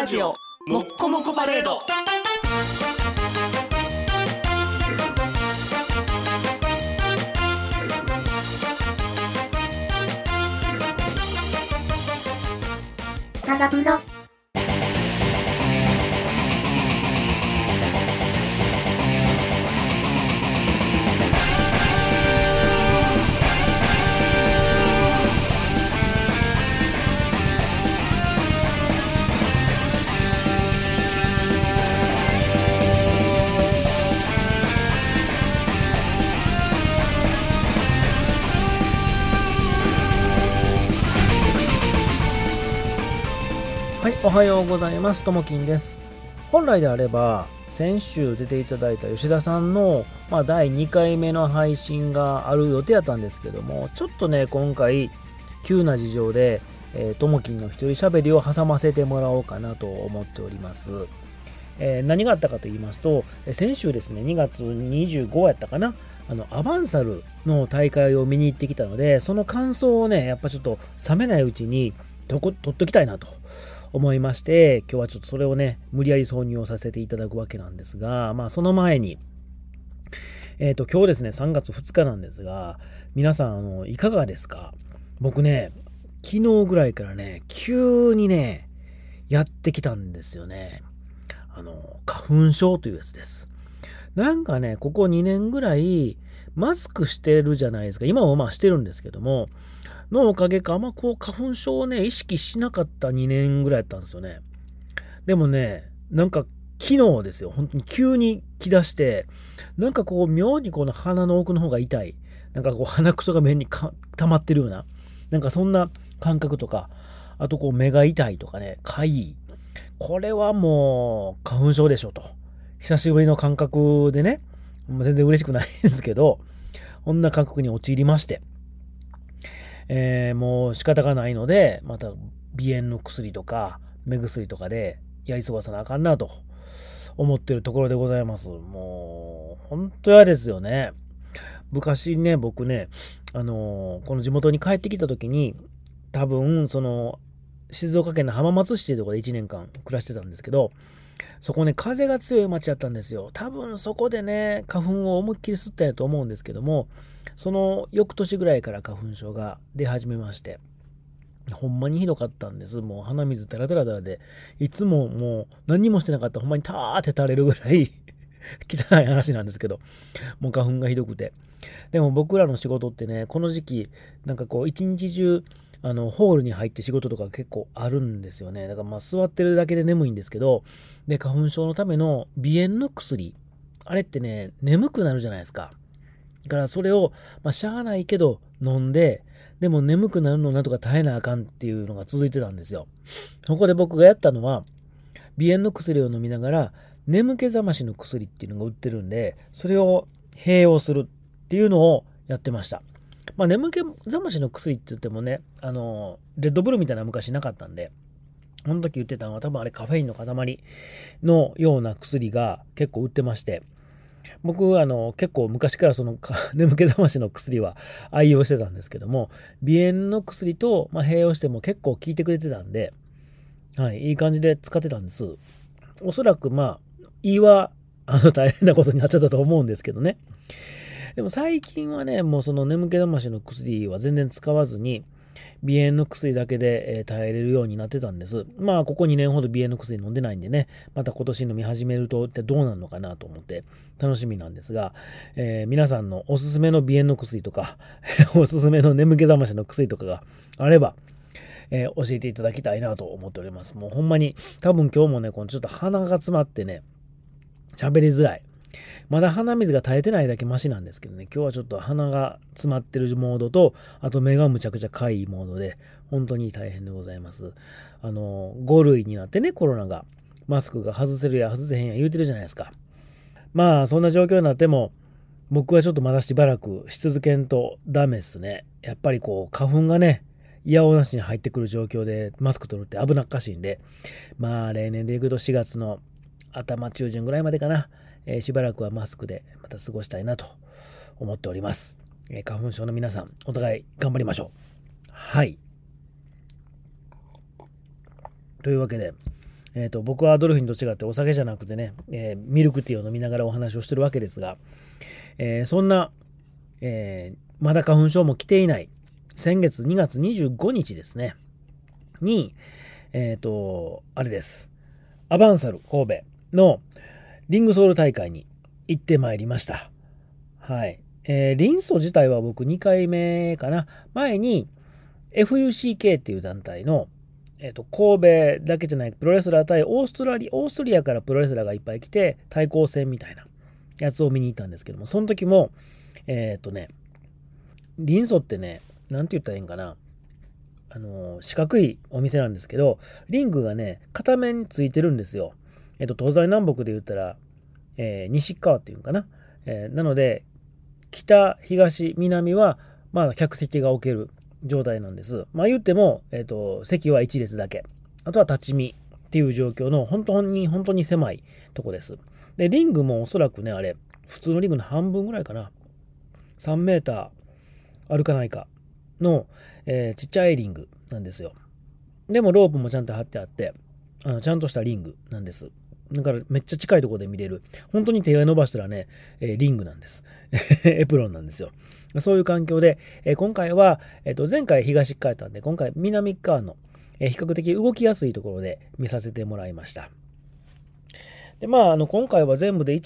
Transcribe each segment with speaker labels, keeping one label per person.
Speaker 1: ラジオもっこもこパレード。
Speaker 2: 長風呂。
Speaker 3: はい、おはようございます。ともきんです。本来であれば先週出ていただいた吉田さんの、第2回目の配信がある予定だったんですけども、ちょっとね今回急な事情でともきんの一人喋りを挟ませてもらおうかなと思っております。何があったかと言いますと、先週ですね2月25やったかな、アバンサルの大会を見に行ってきたので、その感想をねやっぱちょっと冷めないうちに取っときたいなと思いまして、今日はちょっとそれをね無理やり挿入をさせていただくわけなんですが、その前に今日ですね3月2日なんですが、皆さんいかがですか？僕ね昨日ぐらいからね急にねやってきたんですよね。花粉症というやつです。なんかねここ2年ぐらいマスクしてるじゃないですか。今もしてるんですけども、のおかげか花粉症をね意識しなかった2年ぐらいやったんですよね。でもねなんか昨日ですよ、本当に急に来だして、なんか妙にこの鼻の奥の方が痛い、なんか鼻くそが目に溜まってるような、なんかそんな感覚とか、あと目が痛いとかね、かゆい、これはもう花粉症でしょと、久しぶりの感覚でね、全然嬉しくないですけど、こんな感覚に陥りまして、もう仕方がないので、また鼻炎の薬とか目薬とかでやり過ごさなあかんなと思ってるところでございます。もう本当嫌ですよね。昔ね僕ねこの地元に帰ってきた時に、多分静岡県の浜松市というところで1年間暮らしてたんですけど、そこね風が強い町だったんですよ。多分そこでね花粉を思いっきり吸ったんやと思うんですけども、その翌年ぐらいから花粉症が出始めまして、ほんまにひどかったんです。もう鼻水タラタラタラで、いつももう何にもしてなかったらほんまにターって垂れるぐらい汚い話なんですけど、もう花粉がひどくて。でも僕らの仕事ってねこの時期なんか一日中ホールに入って仕事とか結構あるんですよね。だから座ってるだけで眠いんですけど、で花粉症のための鼻炎の薬、あれってね眠くなるじゃないですか。だからそれをしゃあないけど飲んで、でも眠くなるのなんとか耐えなあかんっていうのが続いてたんですよ。そこで僕がやったのは、鼻炎の薬を飲みながら眠気覚ましの薬っていうのが売ってるんで、それを併用するっていうのをやってました。眠気覚ましの薬って言ってもね、レッドブルみたいな昔なかったんで、この時言ってたのは多分あれカフェインの塊のような薬が結構売ってまして、僕結構昔からその眠気覚ましの薬は愛用してたんですけども、鼻炎の薬と併用しても結構効いてくれてたんで、いい感じで使ってたんです。おそらく胃は大変なことになっちゃったと思うんですけどね。でも最近はねもうその眠気覚ましの薬は全然使わずに、鼻炎の薬だけで耐えれるようになってたんです。ここ2年ほど鼻炎の薬飲んでないんでね、また今年飲み始めるとどうなるのかなと思って楽しみなんですが、皆さんのおすすめの鼻炎の薬とかおすすめの眠気覚ましの薬とかがあれば、教えていただきたいなと思っております。もうほんまに多分今日もねこのちょっと鼻が詰まってね喋りづらい、まだ鼻水が垂れてないだけマシなんですけどね、今日はちょっと鼻が詰まってるモードと、あと目がむちゃくちゃかゆいモードで本当に大変でございます。5類になってね、コロナがマスクが外せるや外せへんや言うてるじゃないですか。そんな状況になっても僕はちょっとまだしばらくし続けんとダメっすね。やっぱり花粉がねいやおなしに入ってくる状況でマスク取るって危なっかしいんで、例年でいくと4月の頭中旬ぐらいまでかな、しばらくはマスクでまた過ごしたいなと思っております。花粉症の皆さんお互い頑張りましょう。はい、というわけで僕はドルフィンと違ってお酒じゃなくてね、ミルクティーを飲みながらお話をしてるわけですが、そんな、まだ花粉症も来ていない先月2月25日ですねに、あれです。アバンサル神戸のリングソール大会に行ってまいりました。はい。リンソ自体は僕2回目かな。前に FUCK っていう団体の、神戸だけじゃないプロレスラー対オーストリアからプロレスラーがいっぱい来て対抗戦みたいなやつを見に行ったんですけども、その時もリンソってね、なんて言ったらいいんかな。四角いお店なんですけど、リングがね、片面についてるんですよ。東西南北で言ったら、西側っていうのかな。なので、北、東、南は、まだ客席が置ける状態なんです。まあ言っても、席は1列だけ。あとは立ち見っていう状況の本当に狭いとこです。で、リングもおそらくね、あれ、普通のリングの半分ぐらいかな。3メーターあるかないかの、ちっちゃいリングなんですよ。でもロープもちゃんと張ってあって、ちゃんとしたリングなんです。だからめっちゃ近いところで見れる。本当に手が伸ばしたらね、リングなんです。エプロンなんですよ。そういう環境で、今回は、前回東側やったんで、今回南側の、比較的動きやすいところで見させてもらいました。で、今回は全部で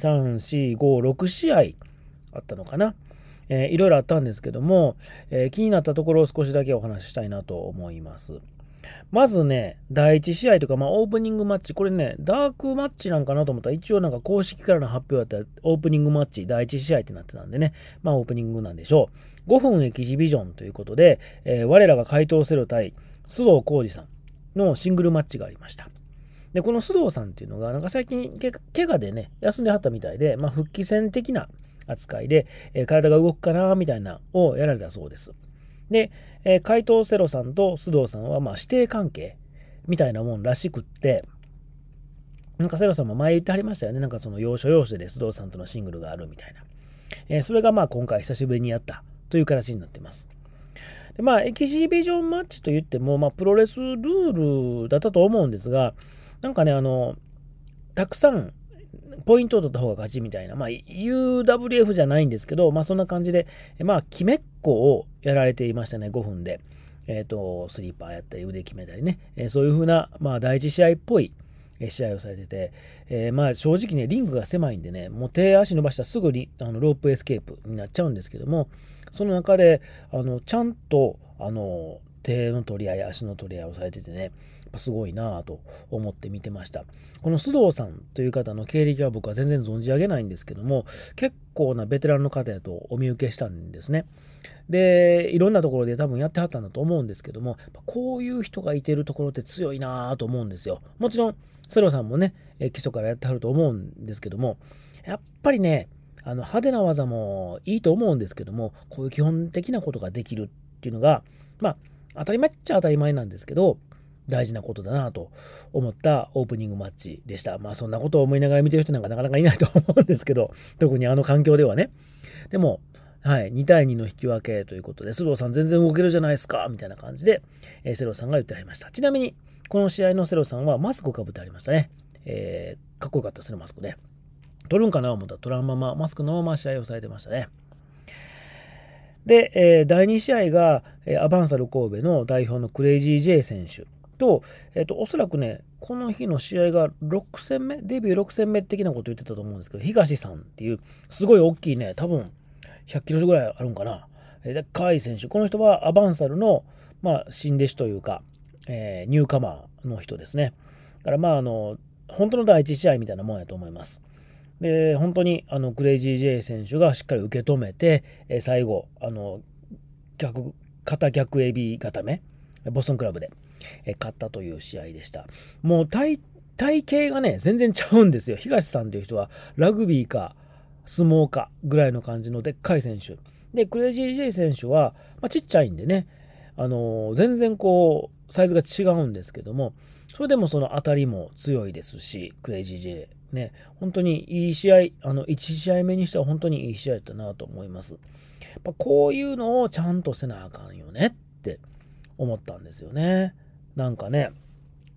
Speaker 3: 1、2、3、4、5、6試合あったのかな。いろいろあったんですけども、気になったところを少しだけお話ししたいなと思います。まずね、第1試合とか、オープニングマッチ、これね、ダークマッチなんかなと思ったら、一応なんか公式からの発表だったら、オープニングマッチ、第1試合ってなってたんでね、オープニングなんでしょう。5分エキシビジョンということで、我らが怪盗セロ対須藤浩二さんのシングルマッチがありました。で、この須藤さんっていうのが、なんか最近、怪我でね、休んではったみたいで、復帰戦的な扱いで、体が動くかなみたいなをやられたそうです。で、怪盗セロさんと須藤さんは師弟関係みたいなもんらしくって、なんかセロさんも前言ってはりましたよね。なんかその要所要所で須藤さんとのシングルがあるみたいな。それが今回久しぶりにやったという形になっています。で、エキシビジョンマッチといっても、プロレスルールだったと思うんですが、なんかね、たくさんポイントを取った方が勝ちみたいな、UWF じゃないんですけど、そんな感じで、決めっこをやられていましたね、5分で。スリーパーやったり、腕決めたりね、そういう風な、第一試合っぽい試合をされてて、正直ね、リングが狭いんでね、もう手足伸ばしたらすぐロープエスケープになっちゃうんですけども、その中で、ちゃんと、手の取り合い、足の取り合いをされててね、すごいなぁと思って見てました。この須藤さんという方の経歴は僕は全然存じ上げないんですけども、結構なベテランの方やとお見受けしたんですね。で、いろんなところで多分やってはったんだと思うんですけども、こういう人がいてるところって強いなぁと思うんですよ。もちろん、須藤さんもね、基礎からやってはると思うんですけども、やっぱりね、派手な技もいいと思うんですけども、こういう基本的なことができるっていうのが、当たり前っちゃ当たり前なんですけど、大事なことだなと思ったオープニングマッチでした。そんなことを思いながら見てる人なんかなかなかいないと思うんですけど、特に環境ではね。でも、2対2の引き分けということで、須藤さん全然動けるじゃないですかみたいな感じで、セロさんが言ってありました。ちなみに、この試合のセロさんはマスクをかぶってありましたね。かっこよかったですね、マスクね。取るんかなと思ったら取らんまま、マスクのまま試合をされてましたね。で、第2試合が、アバンサル神戸の代表のクレイジー J 選手と、おそらくね、この日の試合が6戦目、デビュー6戦目的なこと言ってたと思うんですけど、東さんっていう、すごい大きいね、多分100キロぐらいあるんかな。でっかい選手。この人はアバンサルの、新弟子というか、ニューカマーの人ですね。だから本当の第一試合みたいなもんやと思います。で、本当にクレイジー J 選手がしっかり受け止めて、最後、肩逆エビ固め、ボストンクラブで、勝ったという試合でした。もう体型がね、全然ちゃうんですよ。東さんという人はラグビーか相撲かぐらいの感じのでっかい選手。で、クレイジー J 選手は、ちっちゃいんでね、全然サイズが違うんですけども、それでもその当たりも強いですし、クレイジー J ね、本当にいい試合、1試合目にしては本当にいい試合だったなと思います。こういうのをちゃんとせなあかんよねって思ったんですよね。なんかね、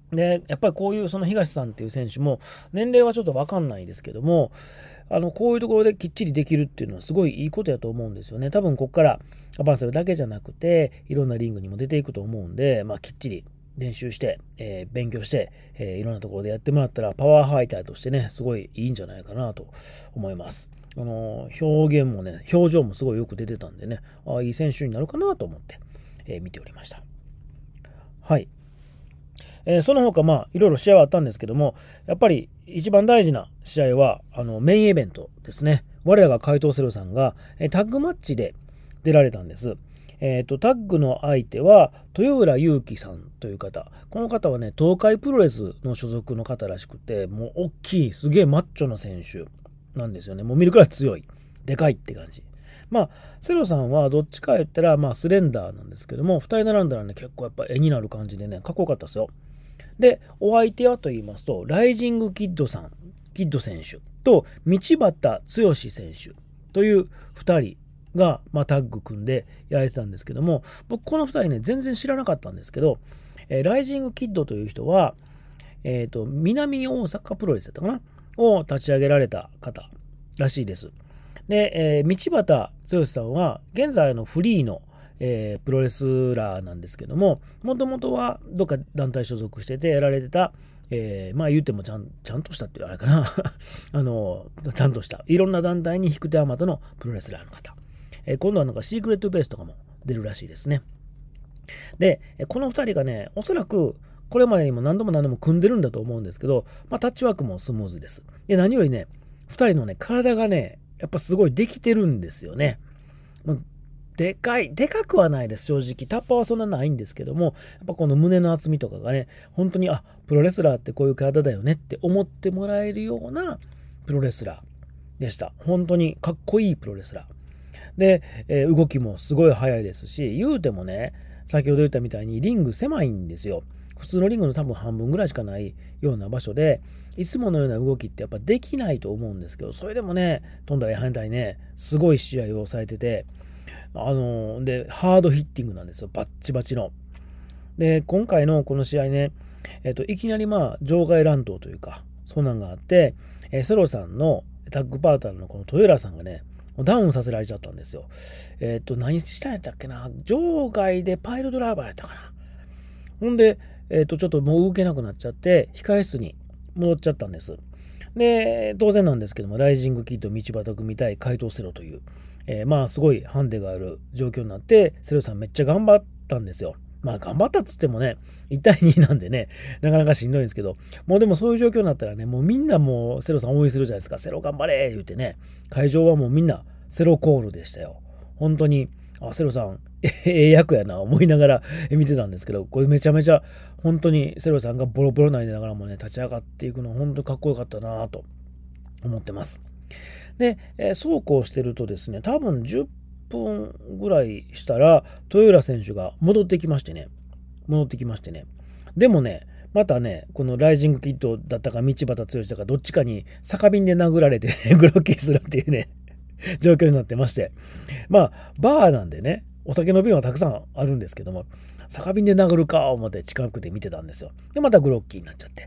Speaker 3: で、やっぱりこういうその東さんっていう選手も、年齢はちょっとわかんないですけども、こういうところできっちりできるっていうのはすごいいいことやと思うんですよね。多分ここからアバンセルだけじゃなくて、いろんなリングにも出ていくと思うんで、きっちり練習して、勉強して、いろんなところでやってもらったら、パワーファイターとしてね、すごいいいんじゃないかなと思います。表現もね、表情もすごいよく出てたんでね、いい選手になるかなと思って、見ておりました。はい。その他いろいろ試合はあったんですけども、やっぱり一番大事な試合はメインイベントですね。我らが怪盗セロさんがタッグマッチで出られたんです。タッグの相手は豊浦祐希さんという方。この方はね、東海プロレスの所属の方らしくて、もう大きいすげえマッチョな選手なんですよね。もう見るくらい強い、でかいって感じ。セロさんはどっちか言ったらスレンダーなんですけども、2人並んだらね、結構やっぱ絵になる感じでね、かっこよかったですよ。で、お相手はと言いますと、ライジングキッド選手と道端剛選手という2人が、タッグ組んでやられてたんですけども、僕この2人ね、全然知らなかったんですけど、ライジングキッドという人は、南大阪プロレスだったかなを立ち上げられた方らしいです。で、道端剛さんは現在のフリーのプロレスラーなんですけども、もともとはどっか団体所属しててやられてた、言ってもちゃんとしたっていうあれかなちゃんとしたいろんな団体に引く手あまたのプロレスラーの方、今度はなんかシークレットベースとかも出るらしいですね。で、この2人がね、おそらくこれまでにも何度も組んでるんだと思うんですけど、タッチワークもスムーズです。で、何よりね、2人のね、体がね、やっぱすごいできてるんですよね。でかくはないです、正直。タッパーはそんなないんですけども、やっぱこの胸の厚みとかがね、本当に、プロレスラーってこういう体だよねって思ってもらえるようなプロレスラーでした。本当にかっこいいプロレスラー。で、動きもすごい速いですし、言うてもね、先ほど言ったみたいにリング狭いんですよ。普通のリングの多分半分ぐらいしかないような場所で、いつものような動きってやっぱできないと思うんですけど、それでもね、飛んだり跳ねたりね、すごい試合をされてて、で、ハードヒッティングなんですよ。バッチバチの。で、今回のこの試合ね、いきなり場外乱闘というか、そんなんがあって、セロさんのタッグパートナーのこの豊浦さんがね、ダウンさせられちゃったんですよ。何したんやったっけな、場外でパイルドライバーやったかな。ほんで、ちょっともう動けなくなっちゃって、控え室に戻っちゃったんです。で、当然なんですけども、ライジングキッド道端組対怪盗セロという、すごいハンデがある状況になって、セロさんめっちゃ頑張ったんですよ。頑張ったっつってもね、1対2なんでね、なかなかしんどいんですけど、もうでもそういう状況になったらね、もうみんなもうセロさん応援するじゃないですか。セロ頑張れ言うてね、会場はもうみんなセロコールでしたよ。本当に、セロさん、役やな思いながら見てたんですけど、これめちゃめちゃ本当にセロさんがボロボロ泣いてながらもね、立ち上がっていくの本当にかっこよかったなと思ってます。で、そうこうしてるとですね、多分10分ぐらいしたら豊浦選手が戻ってきましてね。でもね、またね、このライジングキッドだったか道端剛だかどっちかに酒瓶で殴られてグロッキーするっていうね状況になってまして、バーなんでね、お酒の瓶はたくさんあるんですけども、酒瓶で殴るか思って近くで見てたんですよ。で、またグロッキーになっちゃって、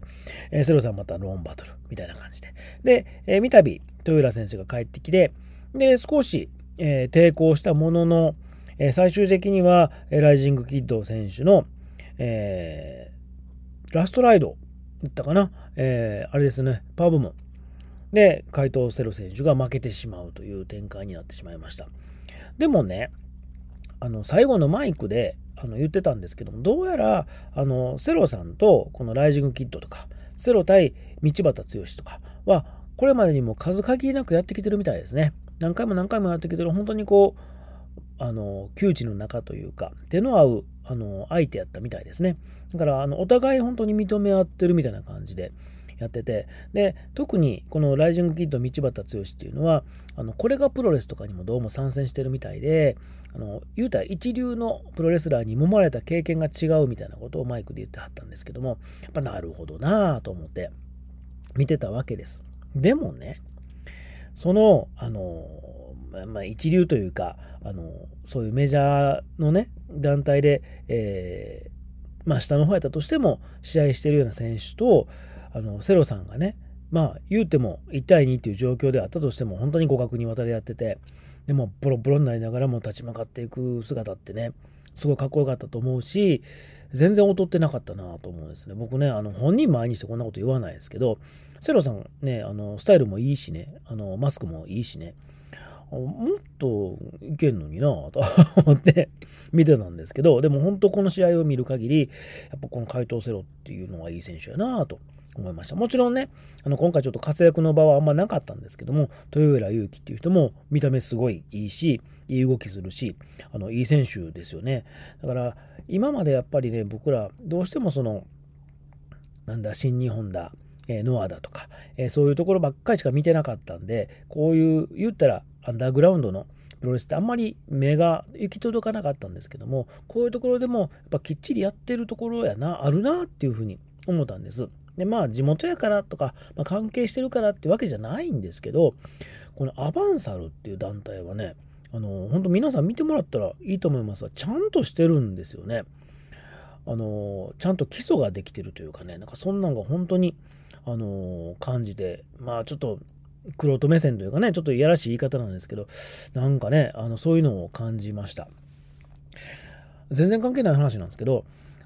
Speaker 3: セロさんまたローンバトルみたいな感じで。で、三度豊浦選手が帰ってきて、で、少し、抵抗したものの、最終的には、ライジングキッド選手の、ラストライドだったかな、あれですね、パワーボムで怪盗セロ選手が負けてしまうという展開になってしまいました。でもね、最後のマイクで言ってたんですけども、どうやらセロさんとこのライジングキッドとかセロ対道端剛とかはこれまでにも数限りなくやってきてるみたいですね。何回もやってきてる、本当にこう窮地の中というか手の合う相手やったみたいですね。だからお互い本当に認め合ってるみたいな感じでやってて、で特にこのライジングキッド道端剛っていうのはこれがプロレスとかにもどうも参戦してるみたいで、言うたら一流のプロレスラーに揉まれた経験が違うみたいなことをマイクで言ってはったんですけども、やっぱなるほどなぁと思って見てたわけです。でもね、その一流というかそういうメジャーのね団体で、 下の方やったとしても試合してるような選手とセロさんがね、言うても1対2っていう状況であったとしても本当に互角に渡り合ってて、でもボロボロになりながらも立ち向かっていく姿ってね、すごいかっこよかったと思うし、全然劣ってなかったなと思うんですね。僕ね、本人前にしてこんなこと言わないですけど、セロさんね、スタイルもいいしね、マスクもいいしね、もっといけんのになと思って見てたんですけど、でも本当この試合を見る限り、やっぱこの怪盗セロっていうのはいい選手やなと思いました。もちろんね、今回ちょっと活躍の場はあんまなかったんですけども、豊浦祐希っていう人も見た目すごいいいし、いい動きするし、いい選手ですよね。だから今までやっぱりね、僕らどうしても新日本だ、ノアだとか、そういうところばっかりしか見てなかったんで、こういう言ったらアンダーグラウンドのプロレスってあんまり目が行き届かなかったんですけども、こういうところでもやっぱきっちりやってるところあるなっていうふうに思ったんです。で地元やからとか、関係してるからってわけじゃないんですけど、このアバンサルっていう団体はね、本当皆さん見てもらったらいいと思いますが、ちゃんとしてるんですよね。ちゃんと基礎ができてるというかね、なんかそんなんが本当に感じで、ちょっと玄人目線というかね、ちょっといやらしい言い方なんですけど、なんかね、そういうのを感じました。全然関係ない話なんですけど、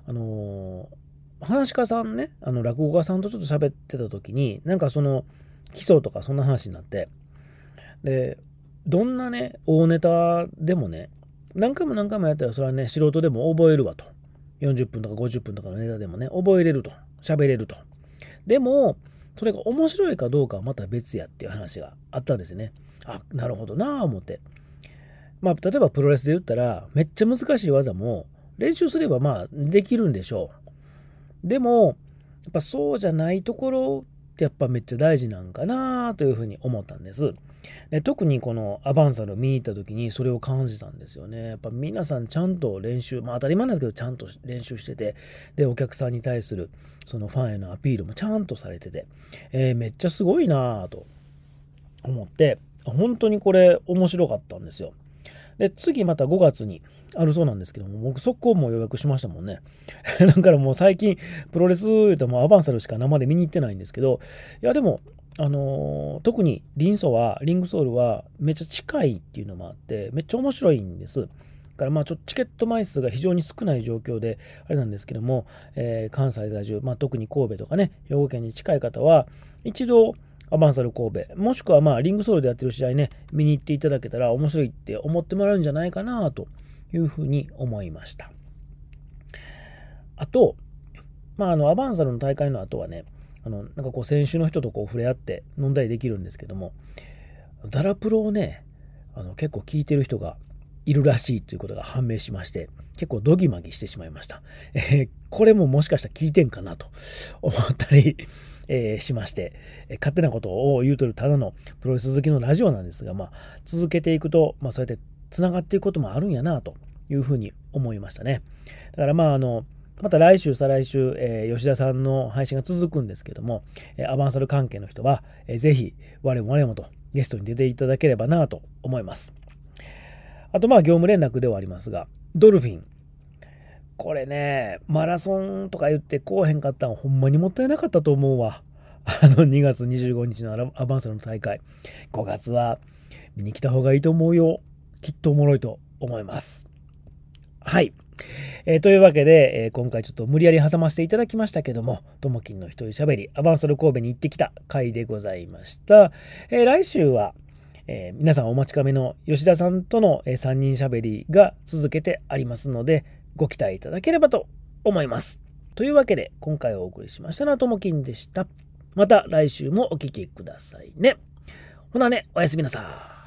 Speaker 3: 話し家さんね、落語家さんとちょっと喋ってた時に、なんか基礎とかそんな話になって、でどんなね大ネタでもね、何回もやったらそれはね素人でも覚えるわと。40分とか50分とかのネタでもね覚えれると、喋れると。でもそれが面白いかどうかはまた別やっていう話があったんですね。なるほどなぁ思って。例えばプロレスで言ったらめっちゃ難しい技も練習すればできるんでしょう。でもやっぱそうじゃないところってやっぱめっちゃ大事なんかなというふうに思ったんです。で特にこのアバンサルを見に行った時にそれを感じたんですよね。やっぱ皆さんちゃんと練習、当たり前なんですけどちゃんと練習してて、でお客さんに対するそのファンへのアピールもちゃんとされてて、めっちゃすごいなと思って、本当にこれ面白かったんですよ。で次また5月にあるそうなんですけども、僕速攻も予約しましたもんね。だからもう最近プロレス言うともうアバンサルしか生で見に行ってないんですけど、いやでも特にリングソールはめっちゃ近いっていうのもあってめっちゃ面白いんです。だからちょっとチケット枚数が非常に少ない状況であれなんですけども、関西在住、特に神戸とかね兵庫県に近い方は一度アバンサル神戸もしくはリングソールでやってる試合ね見に行っていただけたら面白いって思ってもらうんじゃないかなというふうに思いました。あとアバンサルの大会の後はねなんか選手の人と触れ合って飲んだりできるんですけども、ダラプロをね結構聞いてる人がいるらしいということが判明しまして、結構ドギマギしてしまいました。これももしかしたら聞いてんかなと思ったり、しまして、勝手なことを言うとるただのプロレス好きのラジオなんですが、続けていくと、そうやってつながっていくこともあるんやなというふうに思いましたね。だからまた来週再来週、吉田さんの配信が続くんですけども、アバンサル関係の人は、ぜひ我もとゲストに出ていただければなと思います。あと業務連絡ではありますが、ドルフィンこれねマラソンとか言ってこうへんかったんほんまにもったいなかったと思うわ。2月25日のアバンサルの大会、5月は見に来た方がいいと思うよ。きっとおもろいと思います。はい、というわけで、今回ちょっと無理やり挟ませていただきましたけども、ともきんの一人しゃべりアバンサル神戸に行ってきた回でございました。来週は、皆さんお待ちかねの吉田さんとの、3人しゃべりが続けてありますのでご期待いただければと思います。というわけで今回お送りしましたのはともきんでした。また来週もお聞きくださいね。ほなね、おやすみなさい。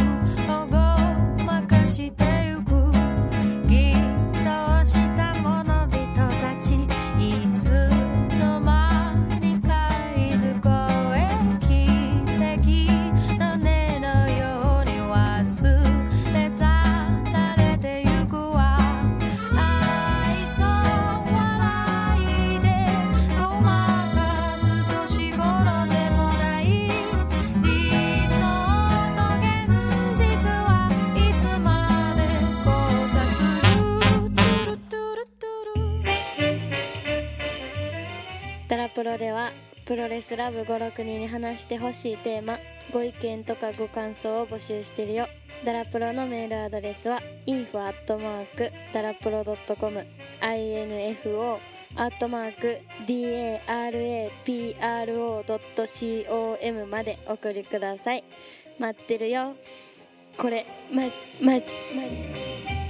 Speaker 2: してゆく偽装したもの
Speaker 4: ダラプロではプロレスラブ5、6人に話してほしいテーマ、ご意見とかご感想を募集してるよ。ダラプロのメールアドレスは info@darapro.com info@darapro.com までお送りください。待ってるよ。これマジ